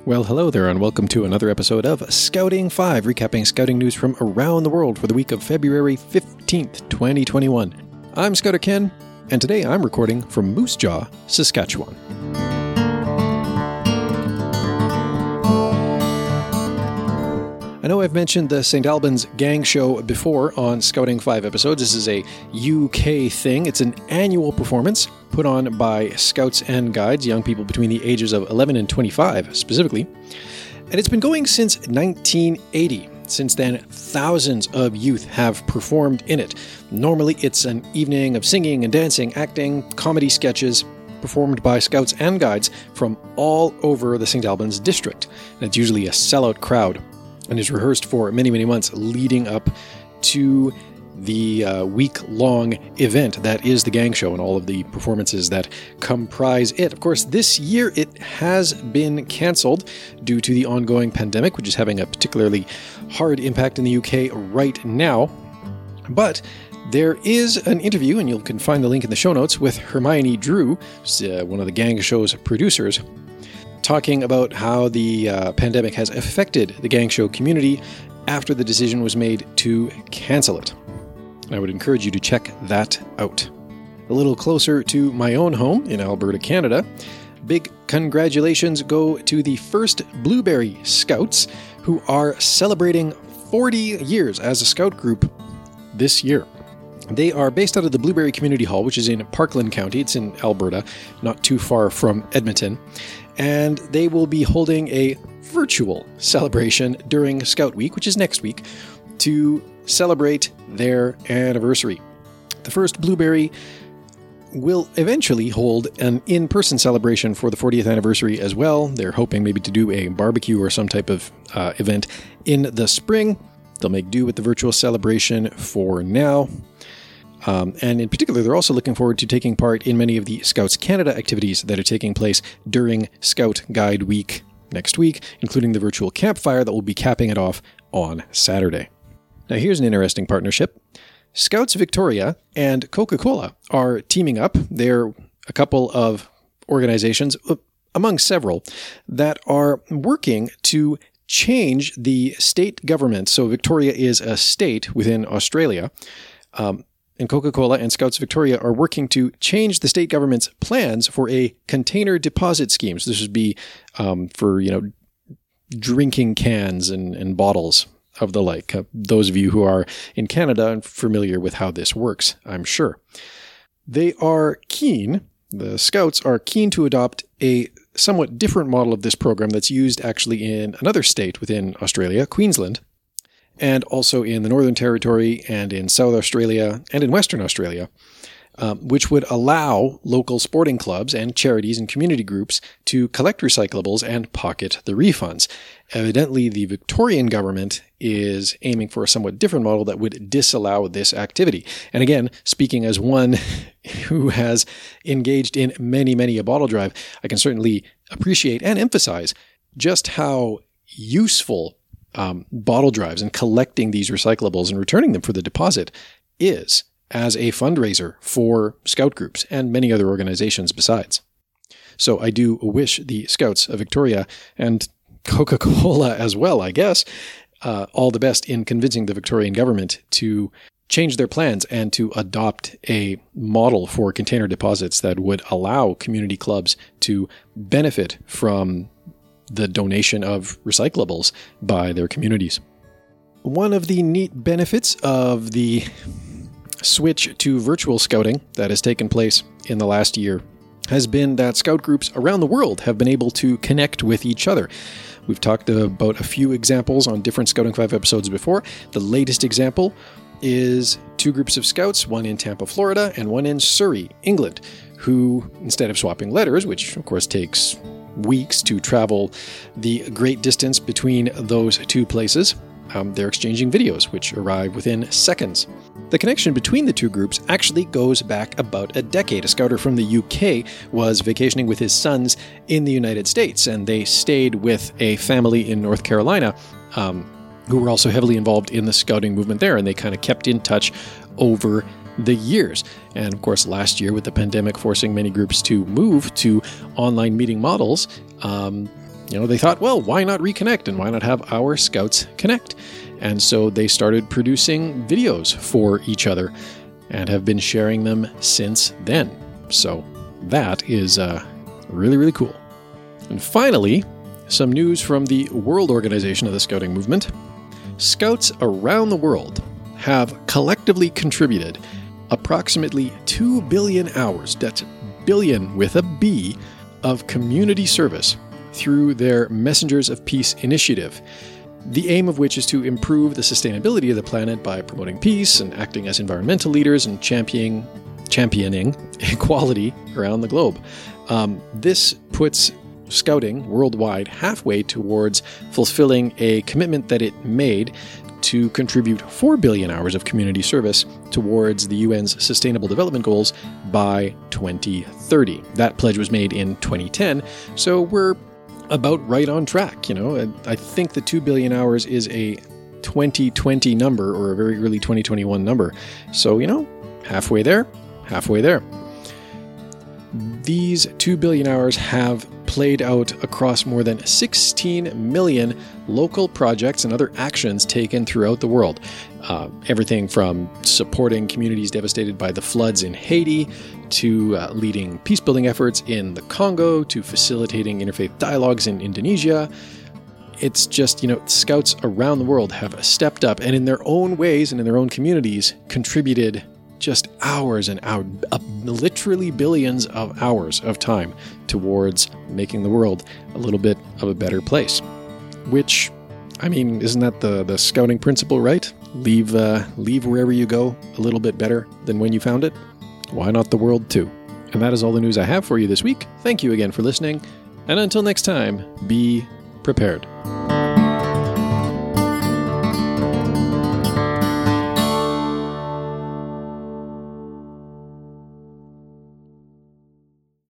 Well, hello there, and welcome to another episode of Scouting 5, recapping scouting news from around the world for the week of February 15th, 2021. I'm Scouter Ken, and today I'm recording from Moose Jaw, Saskatchewan. I know I've mentioned the St. Albans Gang Show before on Scouting 5 episodes. This is a UK thing. It's an annual performance put on by Scouts and Guides, young people between the ages of 11 and 25 specifically. And it's been going since 1980. Since then, thousands of youth have performed in it. Normally, it's an evening of singing and dancing, acting, comedy sketches, performed by Scouts and Guides from all over the St. Albans district. And it's usually a sellout crowd, and is rehearsed for many, many months leading up to the week-long event that is the Gang Show and all of the performances that comprise it. Of course, this year it has been cancelled due to the ongoing pandemic, which is having a particularly hard impact in the UK right now. But there is an interview, and you can find the link in the show notes, with Hermione Drew, one of the Gang Show's producers, talking about how the pandemic has affected the Gang Show community after the decision was made to cancel it. I would encourage you to check that out. A little closer to my own home in Alberta, Canada, big congratulations go to the First Blueberry Scouts, who are celebrating 40 years as a scout group this year. They are based out of the Blueberry Community Hall, which is in Parkland County. It's in Alberta, not too far from Edmonton. And they will be holding a virtual celebration during Scout Week, which is next week, to celebrate their anniversary. The First Blueberry will eventually hold an in-person celebration for the 40th anniversary as well. They're hoping maybe to do a barbecue or some type of event in the spring. They'll make do with the virtual celebration for now. And in particular, they're also looking forward to taking part in many of the Scouts Canada activities that are taking place during Scout Guide Week next week, including the virtual campfire that will be capping it off on Saturday. Now, here's an interesting partnership. Scouts Victoria and Coca-Cola are teaming up. They're a couple of organizations, among several, that are working to change the state government. So Victoria is a state within Australia. And Coca-Cola and Scouts Victoria are working to change the state government's plans for a container deposit scheme. So this would be for, drinking cans and bottles of the like. Those of you who are in Canada and familiar with how this works, I'm sure. They are keen, the Scouts are keen to adopt a somewhat different model of this program that's used actually in another state within Australia, Queensland, and also in the Northern Territory and in South Australia and in Western Australia, which would allow local sporting clubs and charities and community groups to collect recyclables and pocket the refunds. Evidently, the Victorian government is aiming for a somewhat different model that would disallow this activity. And again, speaking as one who has engaged in many a bottle drive, I can certainly appreciate and emphasize just how useful bottle drives and collecting these recyclables and returning them for the deposit is as a fundraiser for scout groups and many other organizations besides. So I do wish the Scouts of Victoria and Coca-Cola as well, I guess, all the best in convincing the Victorian government to change their plans and to adopt a model for container deposits that would allow community clubs to benefit from the donation of recyclables by their communities. One of the neat benefits of the switch to virtual scouting that has taken place in the last year has been that scout groups around the world have been able to connect with each other. We've talked about a few examples on different Scouting 5 episodes before. The latest example is two groups of scouts, one in Tampa, Florida, and one in Surrey, England, who, instead of swapping letters, which of course takes weeks to travel the great distance between those two places, they're exchanging videos, which arrive within seconds. The connection between the two groups actually goes back about a decade. A scouter from the UK was vacationing with his sons in the United States, and they stayed with a family in North Carolina who were also heavily involved in the scouting movement there, and they kind of kept in touch over the years. And of course, last year with the pandemic forcing many groups to move to online meeting models, they thought, well, why not reconnect and why not have our scouts connect? And so they started producing videos for each other and have been sharing them since then. So that is really, really cool. And finally, some news from the World Organization of the Scouting Movement. Scouts around the world have collectively contributed approximately 2 billion hours, that's billion with a B, of community service through their Messengers of Peace initiative, the aim of which is to improve the sustainability of the planet by promoting peace and acting as environmental leaders and championing equality around the globe. This puts Scouting worldwide halfway towards fulfilling a commitment that it made to contribute 4 billion hours of community service towards the UN's Sustainable Development Goals by 2030. That pledge was made in 2010, so we're about right on track. I think the 2 billion hours is a 2020 number or a very early 2021 number. So, halfway there, halfway there. These 2 billion hours have played out across more than 16 million local projects and other actions taken throughout the world. Everything from supporting communities devastated by the floods in Haiti, to leading peacebuilding efforts in the Congo, to facilitating interfaith dialogues in Indonesia. It's just, scouts around the world have stepped up and in their own ways and in their own communities contributed just hours and hours, literally billions of hours of time towards making the world a little bit of a better place. Which, isn't that the scouting principle, right? Leave wherever you go a little bit better than when you found it. Why not the world too? And that is all the news I have for you this week. Thank you again for listening, and until next time, be prepared.